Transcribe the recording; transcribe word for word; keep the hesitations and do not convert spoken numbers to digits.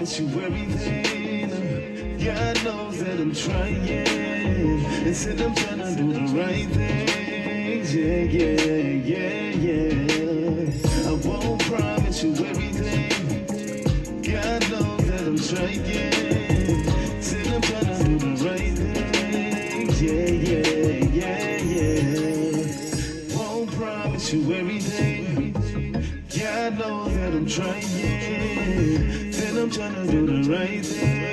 promise you everything. God knows that I'm trying, and said I'm trying to do the right things. Yeah, yeah, yeah, yeah. I won't promise you everything. God knows that I'm trying, said I'm trying to do the right things. Yeah, yeah, yeah, yeah. Won't promise you everything. God knows that I'm trying, said I'm trying to do the right thing.